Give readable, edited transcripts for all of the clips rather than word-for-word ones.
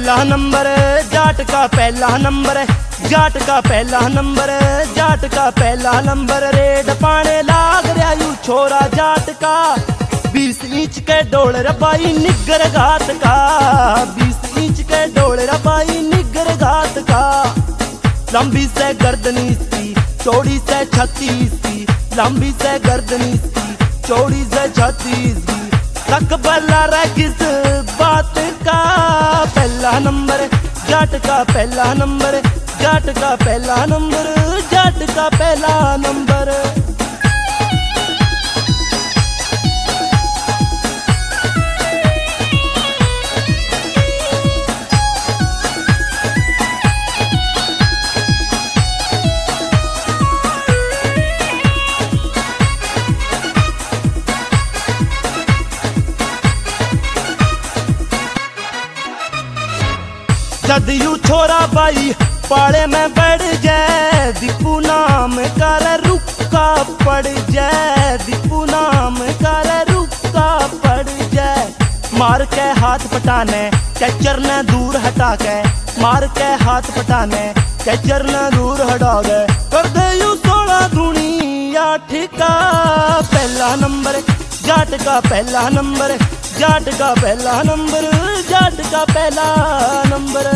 पहला नंबर, जाट का पहला नंबर, जाट का पहला नंबर, जाट का पहला नंबर। रेड पाने लाग रहा यू छोरा जाट का, 20 इंच के डोल रबाई निगर घात का, 20 इंच के डोल रबाई निगर घात का। लंबी से गर्दनी इसकी, चौड़ी से 36 की, लंबी से गर्दनी इसकी, चौड़ी से 36 की। तक बल्ला रहा किस बात का, पहला नंबर, जाट का पहला नंबर, जाट का पहला नंबर, जाट का पहला नंबर। जद यू छोरा बाई पाले में बढ़ जाए, दीपू नाम कर रुका पड़ जाए, दीपू नाम कर रुका पड़ जाए। मार के हाथ पटाने कैचर ने दूर हटा के, मार के हाथ पटाने कैचर ने दूर हटा के। कर दे यू 16 दूनी 8 का पहला नंबर, जाट का पहला नंबर, जाट का पहला नंबर, जाट का पहला नंबर।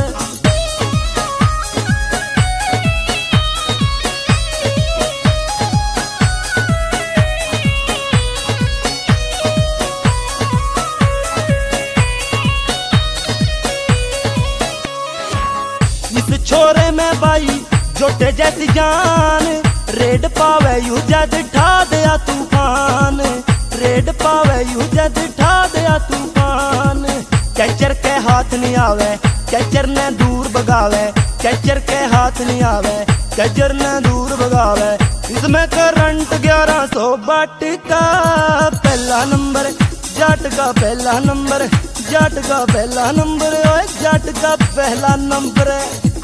इस छोरे में बाई जोटे जैसी जान, रेड पावे यू जद ठा दिया तूफान, रेड पावे यू जद ठा दिया तूफान। कैचर के हाथ नहीं आवे, कैचर ने दूर भगावे, कैचर के हाथ नहीं आवे, कैचर ने दूर भगावे। इसमें करंट 1100 वाट का पहला नंबर, जाट का पहला नंबर, जाट का पहला नंबर, ओए जाट का पहला नंबर।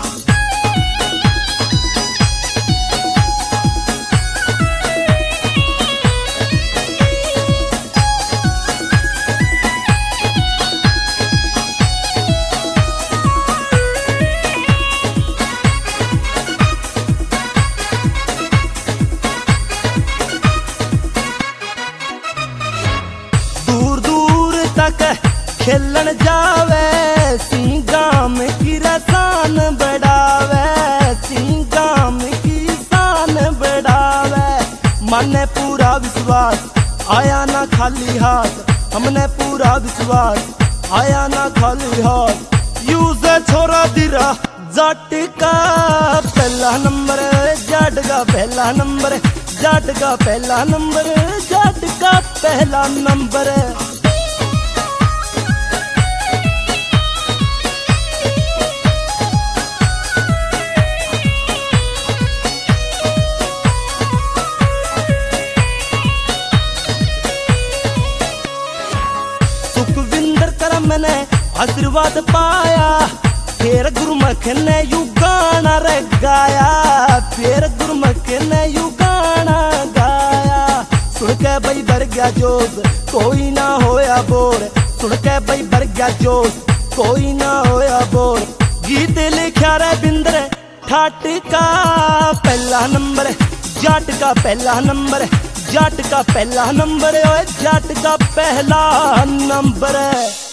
खेलन जावे सिंगाम की रसान बढ़ावे, सिंगाम की शान बढ़ावे। मन पूरा विश्वास आया ना खाली हाथ, हमने पूरा विश्वास आया ना खाली हाथ। यूज छोरा दिरा जाट का पहला नंबर, जाट का पहला नंबर, जाट का पहला नंबर, जाट का पहला नंबर। मैंने आशीर्वाद पाया, फिर गुरुमुख ने यू गाना रे गाया, फिर गुरुमुख ने यू गाना गाया। सुन के भाई भर गया जोश, कोई ना होया बोर, सुन के भाई भर गया जोश, कोई ना होया बोर। गीत लिखा रे बिंदर ठाट का पहला नंबर, जाट का पहला नंबर, जाट का पहला नंबर, ओए जाट का पहला नंबर।